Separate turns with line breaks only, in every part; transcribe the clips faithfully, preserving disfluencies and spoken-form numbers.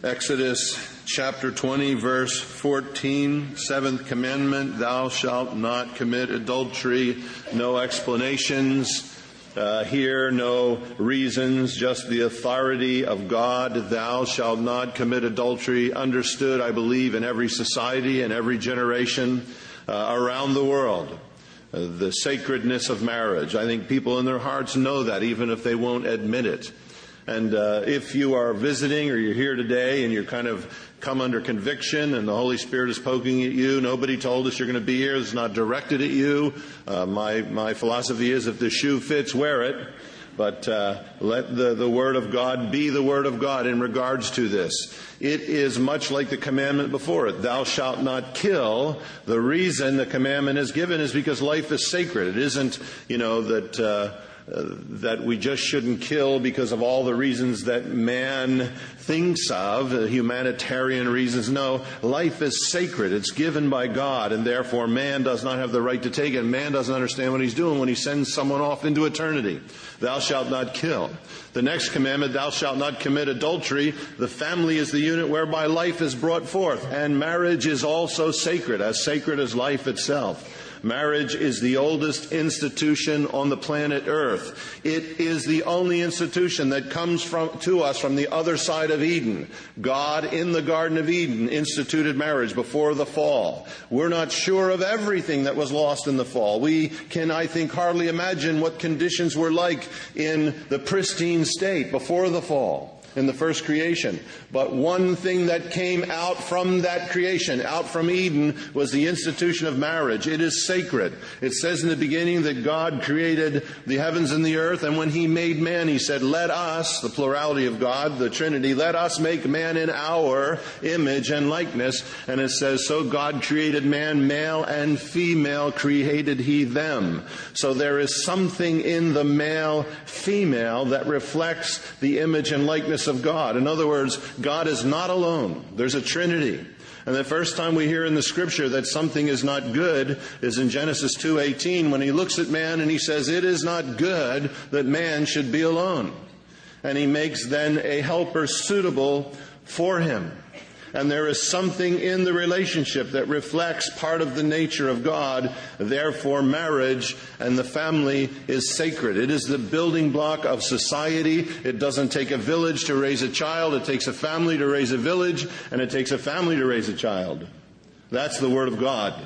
Exodus chapter twenty, verse fourteen, seventh commandment, thou shalt not commit adultery. No explanations uh, here, no reasons, just the authority of God. Thou shalt not commit adultery. Understood, I believe, in every society and every generation uh, around the world. Uh, the sacredness of marriage. I think people in their hearts know that, even if they won't admit it. And uh, if you are visiting or you're here today and you're kind of come under conviction and the Holy Spirit is poking at you, nobody told us you're going to be here, it's not directed at you. Uh, my, my philosophy is if the shoe fits, wear it. But uh, let the, the Word of God be the Word of God in regards to this. It is much like the commandment before it. Thou shalt not kill. The reason the commandment is given is because life is sacred. It isn't, you know, that... Uh, Uh, that we just shouldn't kill because of all the reasons that man thinks of, uh, humanitarian reasons. No, life is sacred. It's given by God, and therefore man does not have the right to take it. Man doesn't understand what he's doing when he sends someone off into eternity. Thou shalt not kill. The next commandment, thou shalt not commit adultery. The family is the unit whereby life is brought forth, and marriage is also sacred, as sacred as life itself. Marriage is the oldest institution on the planet Earth. It is the only institution that comes from to us from the other side of Eden. God, in the Garden of Eden, instituted marriage before the fall. We're not sure of everything that was lost in the fall. We can, I think, hardly imagine what conditions were like in the pristine state before the fall, in the first creation. But one thing that came out from that creation, out from Eden, was the institution of marriage. It is sacred. It says in the beginning that God created the heavens and the earth, and when He made man, He said, let us, the plurality of God, the Trinity, let us make man in our image and likeness. And it says, so God created man, male and female created He them. So there is something in the male-female that reflects the image and likeness of God. In other words, God is not alone. There's a Trinity. And the first time we hear in the Scripture that something is not good is in Genesis two eighteen, when He looks at man and He says, it is not good that man should be alone. And He makes then a helper suitable for him. And there is something in the relationship that reflects part of the nature of God. Therefore, marriage and the family is sacred. It is the building block of society. It doesn't take a village to raise a child. It takes a family to raise a village, and it takes a family to raise a child. That's the Word of God.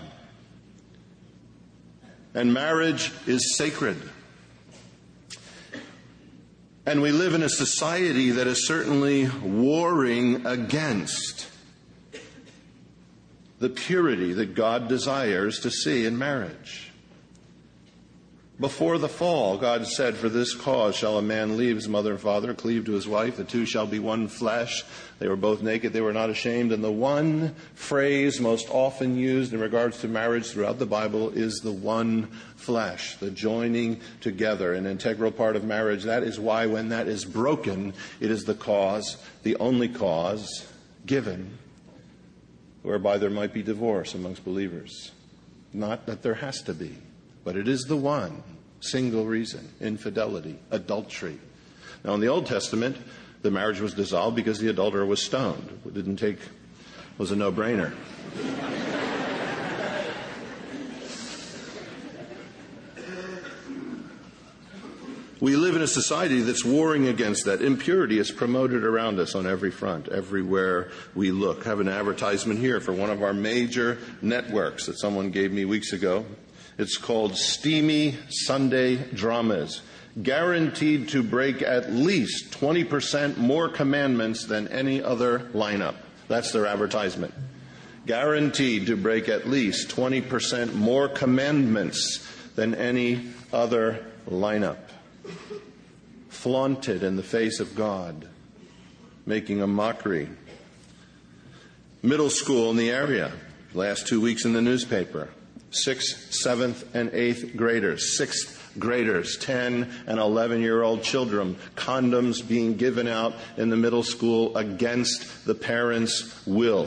And marriage is sacred. And we live in a society that is certainly warring against the purity that God desires to see in marriage. Before the fall, God said, for this cause shall a man leave his mother and father, cleave to his wife, the two shall be one flesh. They were both naked, they were not ashamed. And the one phrase most often used in regards to marriage throughout the Bible is the one flesh, the joining together, an integral part of marriage. That is why when that is broken, it is the cause, the only cause given, whereby there might be divorce amongst believers. Not that there has to be, but it is the one single reason: infidelity, adultery. Now, in the Old Testament, the marriage was dissolved because the adulterer was stoned. It didn't take, was a no-brainer. We live in a society that's warring against that. Impurity is promoted around us on every front, everywhere we look. I have an advertisement here for one of our major networks that someone gave me weeks ago. It's called Steamy Sunday Dramas. Guaranteed to break at least twenty percent more commandments than any other lineup. That's their advertisement. Guaranteed to break at least twenty percent more commandments than any other lineup. Flaunted in the face of God, making a mockery. Middle school in the area, last two weeks in the newspaper. Sixth, seventh, and eighth graders. Sixth graders, ten and eleven-year-old children. Condoms being given out in the middle school against the parents' will.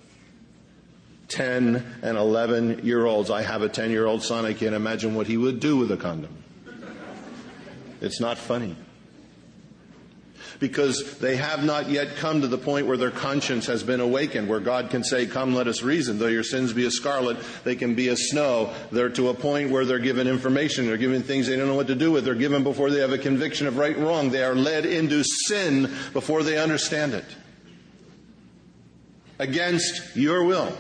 ten and eleven-year-olds. I have a ten-year-old son. I can't imagine what he would do with a condom. It's not funny. because they have not yet come to the point where their conscience has been awakened, where God can say, come, let us reason. Though your sins be as scarlet, they can be as snow. They're to a point where they're given information. They're given things they don't know what to do with. They're given before they have a conviction of right and wrong. They are led into sin before they understand it, against your will.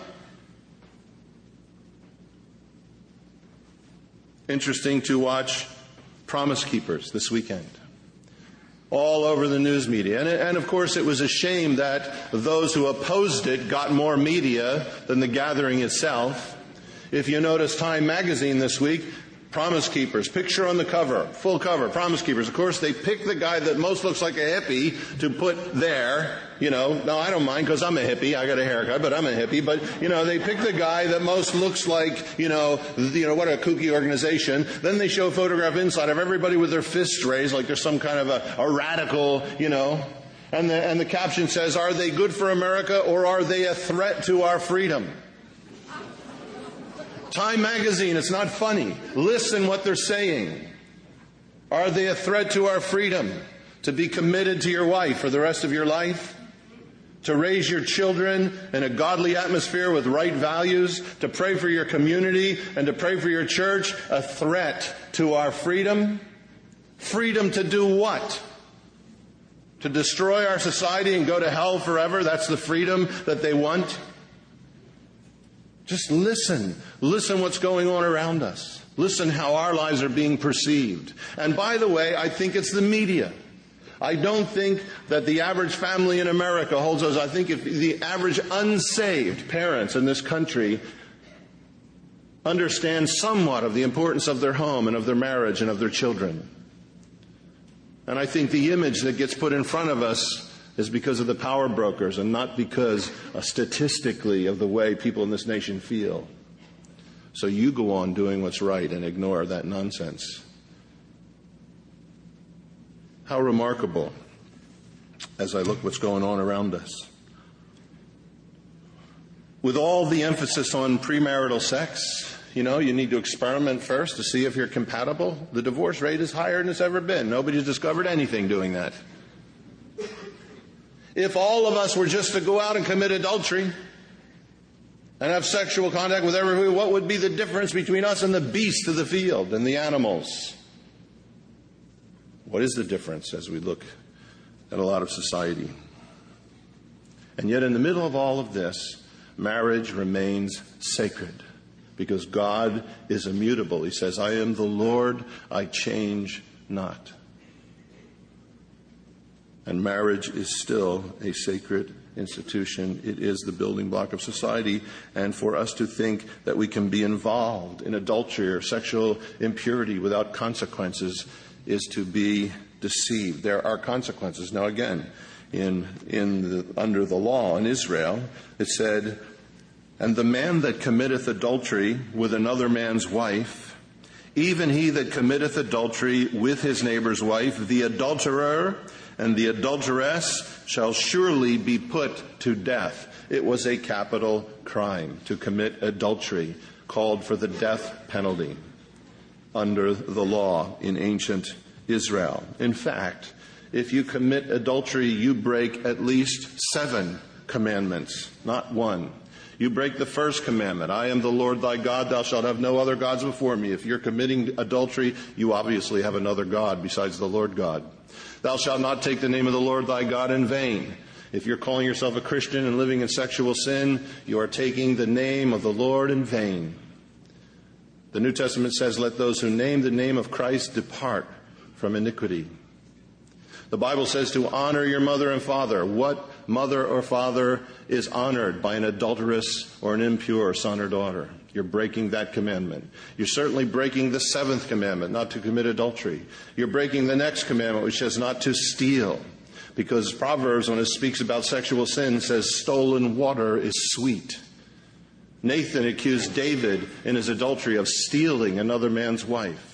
Interesting to watch Promise Keepers this weekend, all over the news media. And, and of course, it was a shame that those who opposed it got more media than the gathering itself. If you notice Time magazine this week, Promise Keepers, picture on the cover, full cover, Promise Keepers. Of course, they pick the guy that most looks like a hippie to put there. You know, no, I don't mind because I'm a hippie. I got a haircut, but I'm a hippie. But, you know, they pick the guy that most looks like, you know, you know, what a kooky organization. Then they show a photograph inside of everybody with their fists raised like there's some kind of a, a radical, you know. And the, and the caption says, are they good for America or are they a threat to our freedom? Time magazine, it's not funny. Listen what they're saying. Are they a threat to our freedom? To be committed to your wife for the rest of your life? To raise your children in a godly atmosphere with right values? To pray for your community and to pray for your church? A threat to our freedom? Freedom to do what? To destroy our society and go to hell forever? That's the freedom that they want? Just listen. Listen what's going on around us. Listen how our lives are being perceived. And by the way, I think it's the media. I don't think that the average family in America holds those. I think if the average unsaved parents in this country understand somewhat of the importance of their home and of their marriage and of their children. And I think the image that gets put in front of us is because of the power brokers and not because uh, statistically of the way people in this nation feel. So you go on doing what's right and ignore that nonsense. How remarkable, as I look what's going on around us. With all the emphasis on premarital sex, you know, you need to experiment first to see if you're compatible. The divorce rate is higher than it's ever been. Nobody's discovered anything doing that. If all of us were just to go out and commit adultery and have sexual contact with everybody, what would be the difference between us and the beasts of the field and the animals? What is the difference as we look at a lot of society? And yet in the middle of all of this, marriage remains sacred because God is immutable. He says, I am the Lord, I change not. And marriage is still a sacred institution. It is the building block of society. And for us to think that we can be involved in adultery or sexual impurity without consequences is to be deceived. There are consequences. Now again, in, in the, under the law in Israel, it said, and the man that committeth adultery with another man's wife, even he that committeth adultery with his neighbor's wife, the adulterer and the adulteress shall surely be put to death. It was a capital crime to commit adultery, called for the death penalty under the law in ancient Israel. In fact, if you commit adultery, you break at least seven commandments, not one. You break the first commandment, I am the Lord thy God, thou shalt have no other gods before me. If you're committing adultery, you obviously have another God besides the Lord God. Thou shalt not take the name of the Lord thy God in vain. If you're calling yourself a Christian and living in sexual sin, you are taking the name of the Lord in vain. The New Testament says, let those who name the name of Christ depart from iniquity. The Bible says to honor your mother and father. What mother or father is honored by an adulterous or an impure son or daughter? You're breaking that commandment. You're certainly breaking the seventh commandment, not to commit adultery. You're breaking the next commandment, which says not to steal. Because Proverbs, when it speaks about sexual sin, says stolen water is sweet. Nathan accused David in his adultery of stealing another man's wife.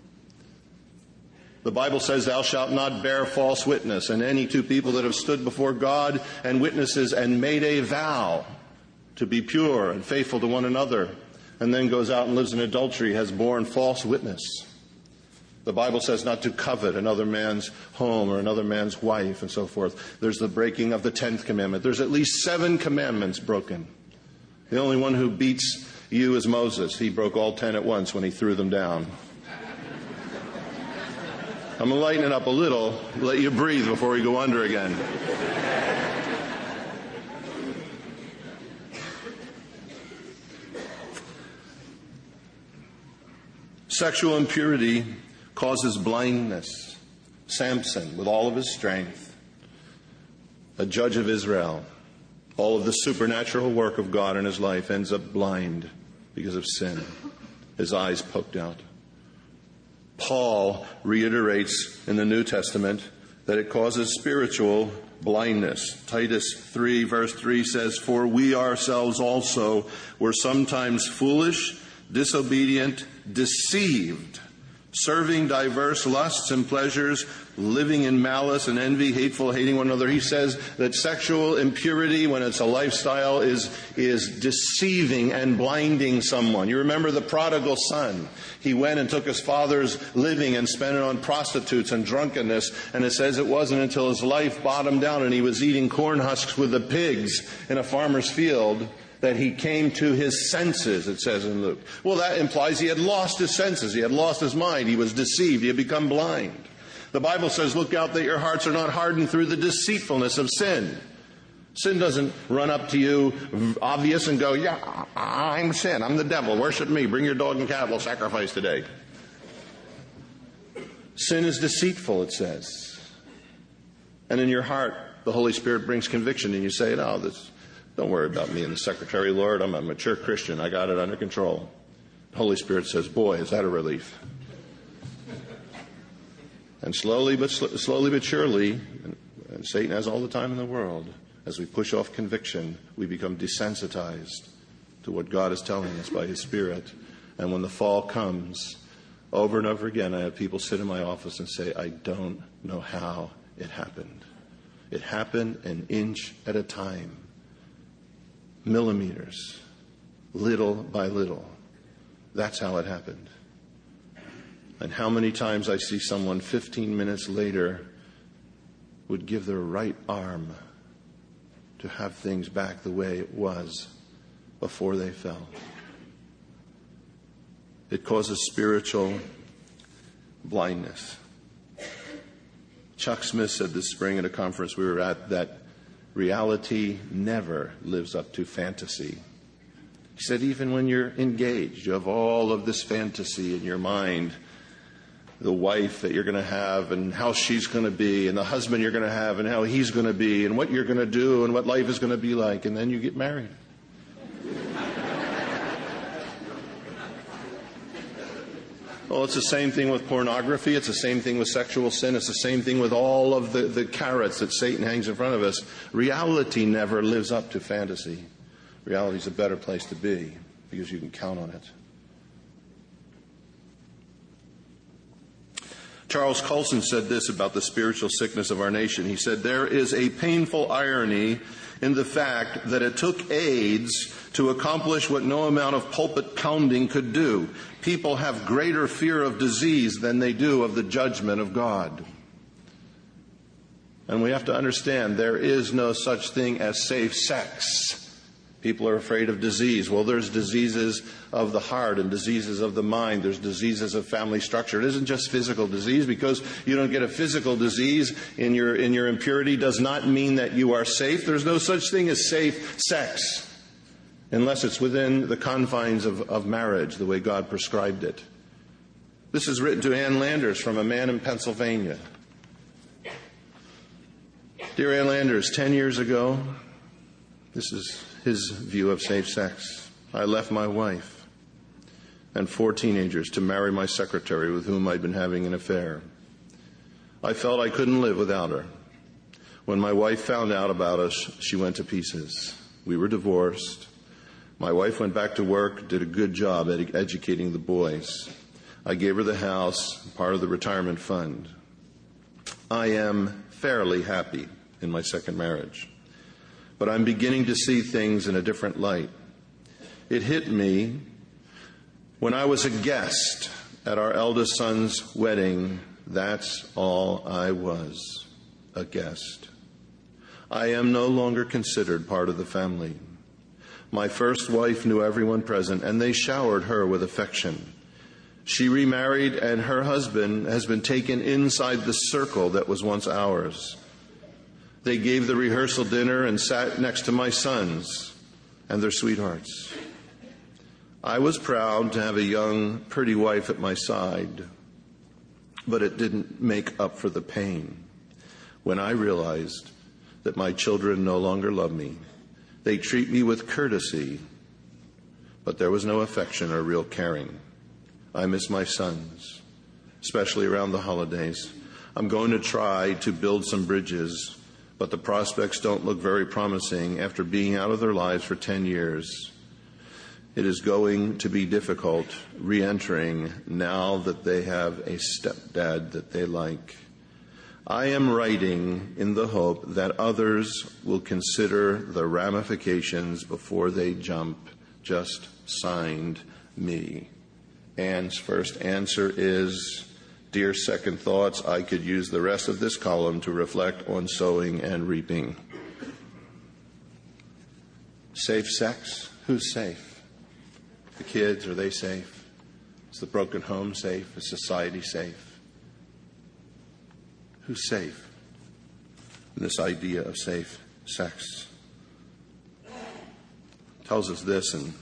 The Bible says, thou shalt not bear false witness. And any two people that have stood before God and witnesses and made a vow to be pure and faithful to one another, and then goes out and lives in adultery, has borne false witness. The Bible says not to covet another man's home or another man's wife and so forth. There's the breaking of the tenth commandment. There's at least seven commandments broken. The only one who beats you is Moses. He broke all ten at once when he threw them down. I'm going to lighten it up a little, let you breathe before we go under again. Sexual impurity causes blindness. Samson, with all of his strength, a judge of Israel, all of the supernatural work of God in his life, ends up blind because of sin. His eyes poked out. Paul reiterates in the New Testament that it causes spiritual blindness. Titus three verse three says, "For we ourselves also were sometimes foolish, disobedient, deceived, serving diverse lusts and pleasures, living in malice and envy, hateful, hating one another." He says that sexual impurity, when it's a lifestyle, is, is deceiving and blinding someone. You remember the prodigal son. He went and took his father's living and spent it on prostitutes and drunkenness. And it says it wasn't until his life bottomed out and he was eating corn husks with the pigs in a farmer's field that he came to his senses, it says in Luke. Well, that implies he had lost his senses. He had lost his mind. He was deceived. He had become blind. The Bible says, "Look out that your hearts are not hardened through the deceitfulness of sin." Sin doesn't run up to you obvious and go, "Yeah, I'm sin. I'm the devil. Worship me. Bring your dog and cat. We'll sacrifice today." Sin is deceitful, it says. And in your heart, the Holy Spirit brings conviction and you say, "No, this... Don't worry about me and the secretary, Lord. I'm a mature Christian. I got it under control." The Holy Spirit says, "Boy, is that a relief." And slowly but sl- slowly but surely, and, and Satan has all the time in the world, as we push off conviction, we become desensitized to what God is telling us by His Spirit. And when the fall comes, over and over again, I have people sit in my office and say, "I don't know how it happened. It happened an inch at a time. Millimeters, little by little. That's how it happened." And how many times I see someone fifteen minutes later would give their right arm to have things back the way it was before they fell. It causes spiritual blindness. Chuck Smith said this spring at a conference we were at that reality never lives up to fantasy. He said even when you're engaged, you have all of this fantasy in your mind. The wife that you're going to have and how she's going to be, and the husband you're going to have and how he's going to be, and what you're going to do and what life is going to be like, and then you get married. Well, it's the same thing with pornography. It's the same thing with sexual sin. It's the same thing with all of the, the carrots that Satan hangs in front of us. Reality never lives up to fantasy. Reality is a better place to be because you can count on it. Charles Colson said this about the spiritual sickness of our nation. He said, "There is a painful irony in the fact that it took AIDS to accomplish what no amount of pulpit pounding could do. People have greater fear of disease than they do of the judgment of God." And we have to understand there is no such thing as safe sex. People are afraid of disease. Well, there's diseases of the heart and diseases of the mind. There's diseases of family structure. It isn't just physical disease. Because you don't get a physical disease in your in your impurity does not mean that you are safe. There's no such thing as safe sex unless it's within the confines of, of marriage, the way God prescribed it. This is written to Ann Landers from a man in Pennsylvania. "Dear Ann Landers, ten years ago," this is his view of safe sex, "I left my wife and four teenagers to marry my secretary with whom I'd been having an affair. I felt I couldn't live without her. When my wife found out about us, she went to pieces. We were divorced. My wife went back to work, did a good job at educating the boys. I gave her the house, part of the retirement fund. I am fairly happy in my second marriage. But I'm beginning to see things in a different light. It hit me when I was a guest at our eldest son's wedding, that's all I was, a guest. I am no longer considered part of the family. My first wife knew everyone present, and they showered her with affection. She remarried, and her husband has been taken inside the circle that was once ours. They gave the rehearsal dinner and sat next to my sons and their sweethearts. I was proud to have a young, pretty wife at my side, but it didn't make up for the pain when I realized that my children no longer love me. They treat me with courtesy, but there was no affection or real caring. I miss my sons, especially around the holidays. I'm going to try to build some bridges, but the prospects don't look very promising after being out of their lives for ten years. It is going to be difficult re-entering now that they have a stepdad that they like. I am writing in the hope that others will consider the ramifications before they jump. Just signed, me. Anne's first answer is, dear Second Thoughts, I could use the rest of this column to reflect on sowing and reaping. Safe sex? Who's safe? The kids, are they safe? Is the broken home safe? Is society safe? Who's safe in this idea of safe sex? It tells us this in,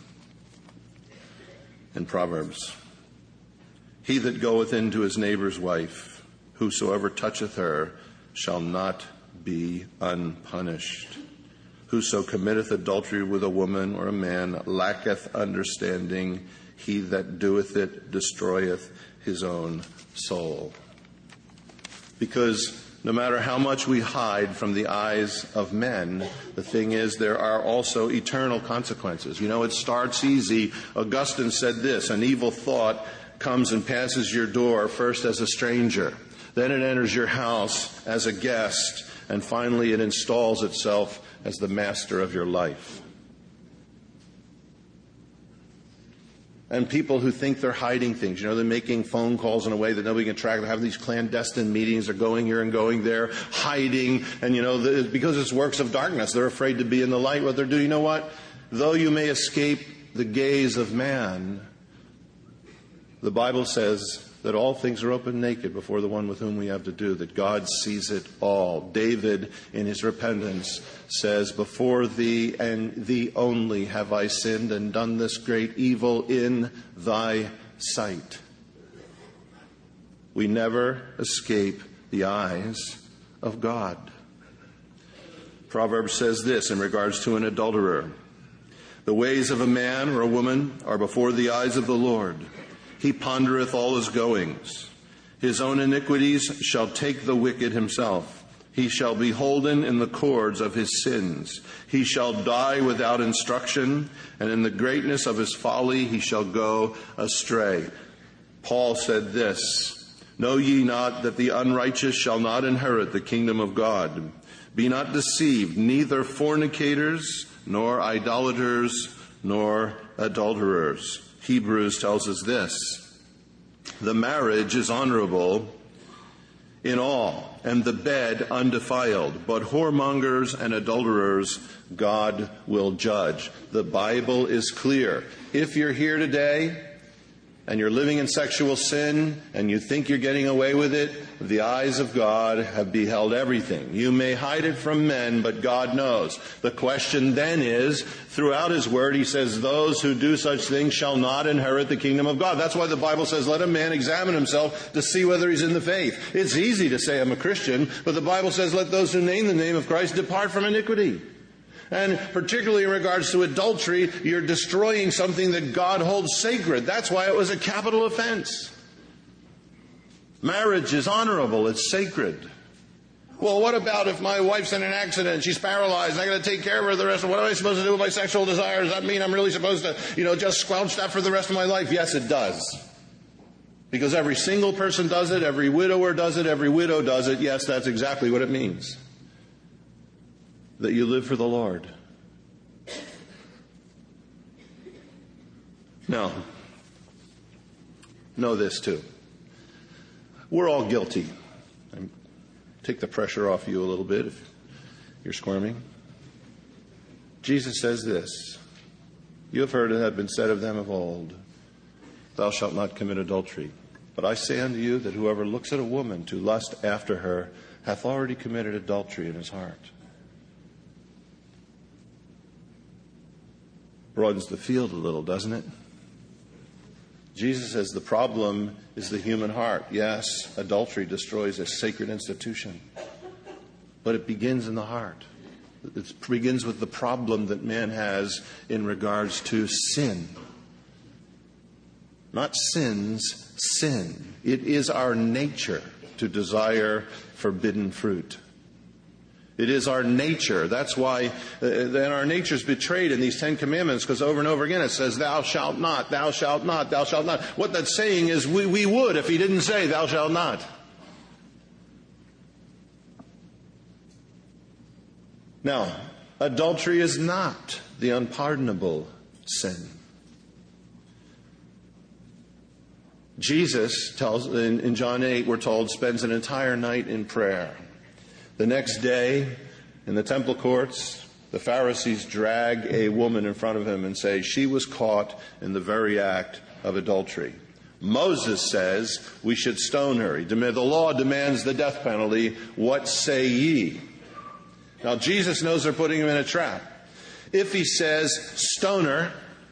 in Proverbs. He that goeth into his neighbor's wife, whosoever toucheth her, shall not be unpunished. Whoso committeth adultery with a woman or a man lacketh understanding. He that doeth it destroyeth his own soul. Because no matter how much we hide from the eyes of men, the thing is there are also eternal consequences. You know, it starts easy. Augustine said this, an evil thought comes and passes your door first as a stranger. Then it enters your house as a guest. And finally it installs itself as the master of your life. And people who think they're hiding things, you know, they're making phone calls in a way that nobody can track. They're having these clandestine meetings. They're going here and going there, hiding. And, you know, the, because it's works of darkness, they're afraid to be in the light. What they're doing, you know what? Though you may escape the gaze of man, the Bible says that all things are open naked before the one with whom we have to do, that God sees it all. David, in his repentance, says, before thee and thee only have I sinned and done this great evil in thy sight. We never escape the eyes of God. Proverbs says this in regards to an adulterer. The ways of a man or a woman are before the eyes of the Lord. He pondereth all his goings. His own iniquities shall take the wicked himself. He shall be holden in the cords of his sins. He shall die without instruction, and in the greatness of his folly he shall go astray. Paul said this, know ye not that the unrighteous shall not inherit the kingdom of God? Be not deceived, neither fornicators, nor idolaters, nor adulterers. Hebrews tells us this, the marriage is honorable in all, and the bed undefiled, but whoremongers and adulterers God will judge. The Bible is clear. If you're here today and you're living in sexual sin and you think you're getting away with it, the eyes of God have beheld everything. You may hide it from men, but God knows. The question then is, throughout His Word, He says, those who do such things shall not inherit the kingdom of God. That's why the Bible says, let a man examine himself to see whether he's in the faith. It's easy to say I'm a Christian, but the Bible says, let those who name the name of Christ depart from iniquity. And particularly in regards to adultery, you're destroying something that God holds sacred. That's why it was a capital offense. Marriage is honorable. It's sacred. Well, what about if my wife's in an accident, she's paralyzed, and I got to take care of her the rest of, what am I supposed to do with my sexual desires? Does that mean I'm really supposed to, you know, just squelch that for the rest of my life? Yes, it does. Because every single person does it, every widower does it, every widow does it. Yes, that's exactly what it means. That you live for the Lord. Now, know this too. We're all guilty. Take the pressure off you a little bit if you're squirming. Jesus says this, you have heard it had been said of them of old, thou shalt not commit adultery. But I say unto you that whoever looks at a woman to lust after her hath already committed adultery in his heart. Broadens the field a little, doesn't it? Jesus says the problem is the human heart. Yes, adultery destroys a sacred institution, but it begins in the heart. It begins with the problem that man has in regards to sin. Not sins, sin. It is our nature to desire forbidden fruit. It is our nature. That's why uh, then our nature is betrayed in these Ten Commandments, because over and over again it says, thou shalt not, thou shalt not, thou shalt not. What that's saying is we, we would if he didn't say, thou shalt not. Now, adultery is not the unpardonable sin. Jesus tells, in, in John eight, we're told, spends an entire night in prayer. The next day, in the temple courts, the Pharisees drag a woman in front of him and say she was caught in the very act of adultery. Moses says we should stone her. The law demands the death penalty. What say ye? Now, Jesus knows they're putting him in a trap. If he says stone her,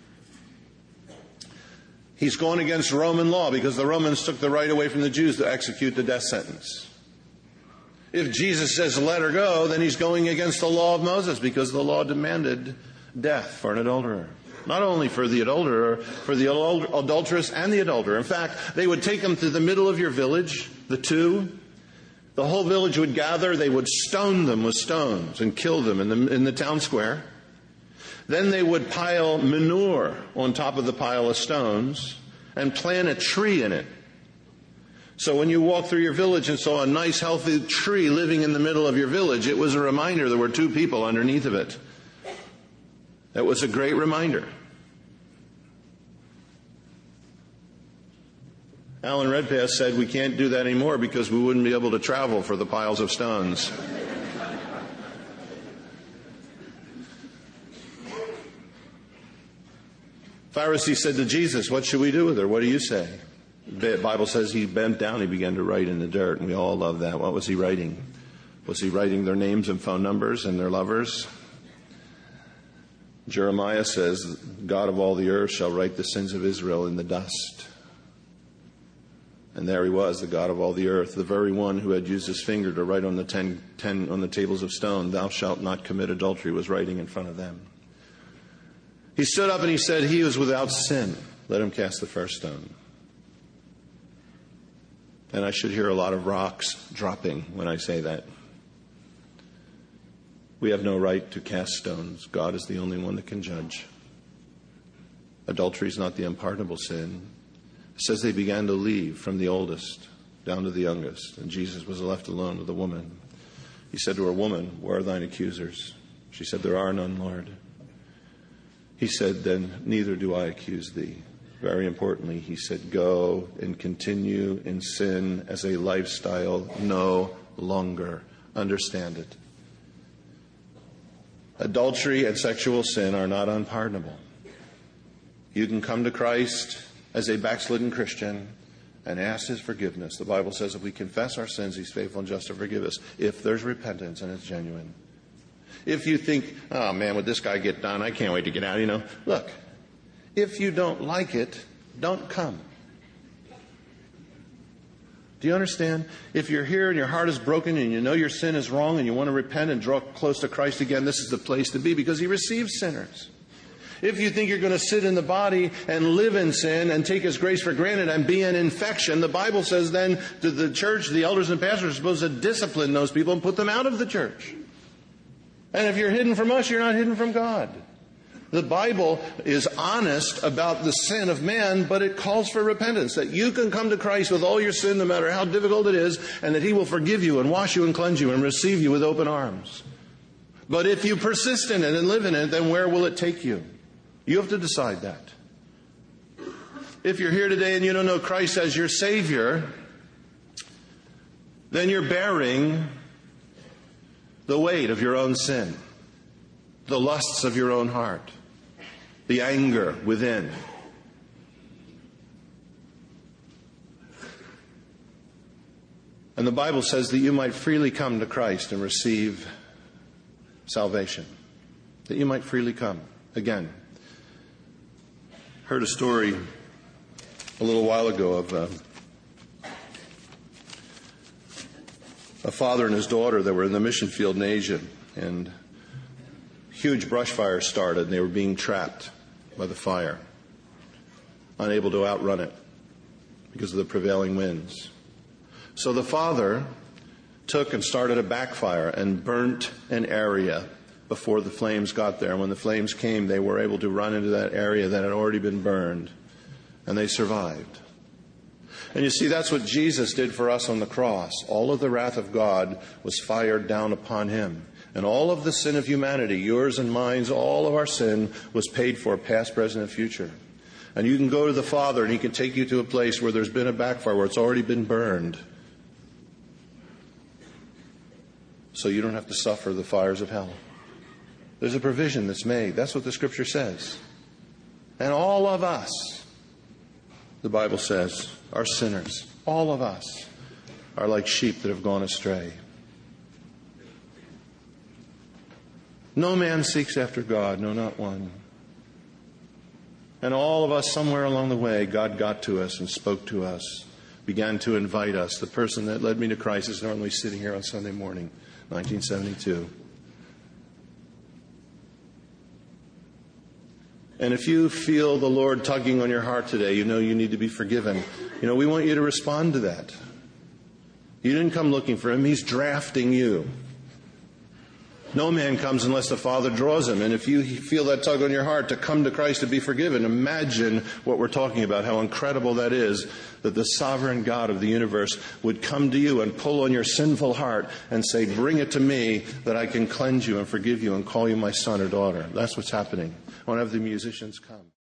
he's going against Roman law, because the Romans took the right away from the Jews to execute the death sentence. If Jesus says let her go, then he's going against the law of Moses, because the law demanded death for an adulterer. Not only for the adulterer, for the adulteress and the adulterer. In fact, they would take them to the middle of your village, the two. The whole village would gather. They would stone them with stones and kill them in the, in the town square. Then they would pile manure on top of the pile of stones and plant a tree in it. So when you walked through your village and saw a nice, healthy tree living in the middle of your village, it was a reminder there were two people underneath of it. That was a great reminder. Alan Redpath said we can't do that anymore because we wouldn't be able to travel for the piles of stones. Pharisees said to Jesus, what should we do with her? What do you say? The Bible says he bent down, he began to write in the dirt, and we all love that. What was he writing? Was he writing their names and phone numbers and their lovers? Jeremiah says, God of all the earth shall write the sins of Israel in the dust. And there he was, the God of all the earth, the very one who had used his finger to write on the ten, ten on the tables of stone, thou shalt not commit adultery, was writing in front of them. He stood up and he said, he was without sin. Let him cast the first stone. And I should hear a lot of rocks dropping when I say that. We have no right to cast stones. God is the only one that can judge. Adultery is not the unpardonable sin. It says they began to leave from the oldest down to the youngest. And Jesus was left alone with a woman. He said to her, woman, where are thine accusers? She said, there are none, Lord. He said, then neither do I accuse thee. Very importantly, he said, go and continue in sin as a lifestyle no longer. Understand it. Adultery and sexual sin are not unpardonable. You can come to Christ as a backslidden Christian and ask his forgiveness. The Bible says if we confess our sins, he's faithful and just to forgive us, if there's repentance and it's genuine. If you think, oh man, would this guy get done? I can't wait to get out, you know. Look, if you don't like it, don't come. Do you understand? If you're here and your heart is broken and you know your sin is wrong and you want to repent and draw close to Christ again, this is the place to be, because he receives sinners. If you think you're going to sit in the body and live in sin and take his grace for granted and be an infection, the Bible says then to the church, the elders and pastors are supposed to discipline those people and put them out of the church. And if you're hidden from us, you're not hidden from God. The Bible is honest about the sin of man, but it calls for repentance, that you can come to Christ with all your sin, no matter how difficult it is, and that he will forgive you and wash you and cleanse you and receive you with open arms. But if you persist in it and live in it, then where will it take you? You have to decide that. if you're here today and you don't know Christ as your Savior, then you're bearing the weight of your own sin, the lusts of your own heart, the anger within. And the Bible says that you might freely come to Christ and receive salvation. That you might freely come. Again, heard a story a little while ago of a, a father and his daughter that were in the mission field in Asia. And huge brush fire started and they were being trapped by the fire, unable to outrun it because of the prevailing winds. So the father took and started a backfire and burnt an area before the flames got there. And when the flames came, they were able to run into that area that had already been burned, and they survived. And you see, that's what Jesus did for us on the cross. All of the wrath of God was fired down upon him. And all of the sin of humanity, yours and mine, all of our sin was paid for, past, present, and future. And you can go to the Father and he can take you to a place where there's been a backfire, where it's already been burned. So you don't have to suffer the fires of hell. There's a provision that's made. That's what the Scripture says. And all of us, the Bible says, are sinners. All of us are like sheep that have gone astray. No man seeks after God, no, not one. And all of us, somewhere along the way, God got to us and spoke to us, began to invite us. The person that led me to Christ is normally sitting here on Sunday morning, nineteen seventy-two. And if you feel the Lord tugging on your heart today, you know you need to be forgiven. You know, we want you to respond to that. You didn't come looking for him. He's drafting you. No man comes unless the Father draws him. And if you feel that tug on your heart to come to Christ to be forgiven, imagine what we're talking about, how incredible that is, that the sovereign God of the universe would come to you and pull on your sinful heart and say, bring it to me that I can cleanse you and forgive you and call you my son or daughter. That's what's happening. I want to have the musicians come.